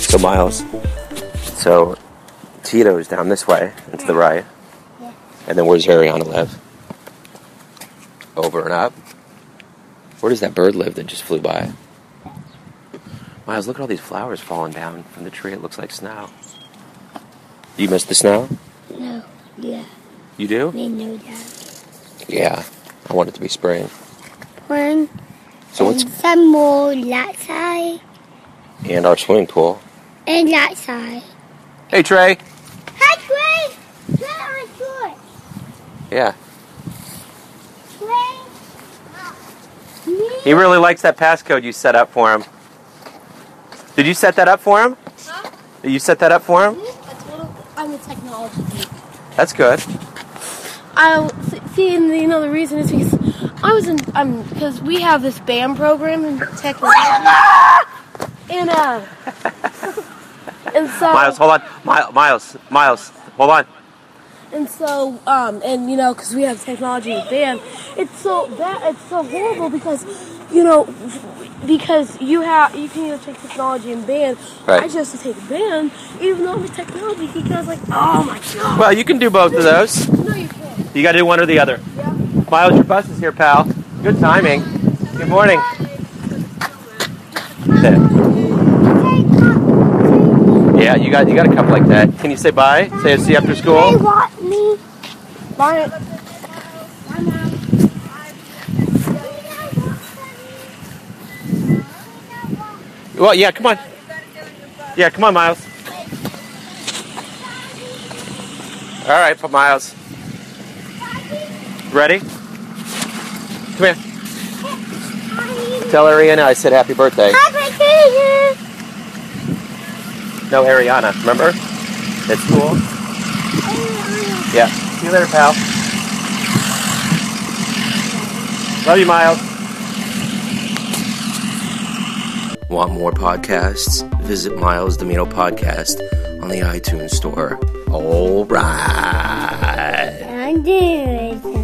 So Miles, Tito's down this way and to the right. Yeah. And then where's Ariana live? Over and up. Where does that bird live that just flew by? Miles, look at all these flowers falling down from the tree. It looks like snow. You miss the snow? No. Yeah. You do? We know that. Yeah. I want it to be spring. Spring. So what's... And some more that side. And our swimming pool. And that side. Hey, Trey. Hi, Trey. Trey, I'm good. Yeah. Trey. He really likes that passcode you set up for him. Did you set that up for him? Huh? Did you set that up for him? I'm a technology geek. That's good. See, and the reason is because because we have this BAM program in technology, and and so Miles, hold on. Miles, hold on. and so because we have technology in BAM, it's so horrible because because you can take technology in BAM. Right. I chose to take BAM, even though I'm a technology geek. And I was like, oh my god. Well, you can do both of those. No, you can't. You got to do one or the other. Yeah. Miles, your bus is here, pal. Good timing. Good morning. Yeah, you got a cup like that. Can you say bye? Say see you after They school. want me. Bye. Well, yeah, come on. Yeah, come on, Miles. All right, Miles. Ready? Come here. Tell Ariana I said happy birthday. Happy birthday. No, Ariana. Remember? At school? Yeah. See you later, pal. Love you, Miles. Want more podcasts? Visit Miles Domino Podcast on the iTunes Store. All right. I'm doing it.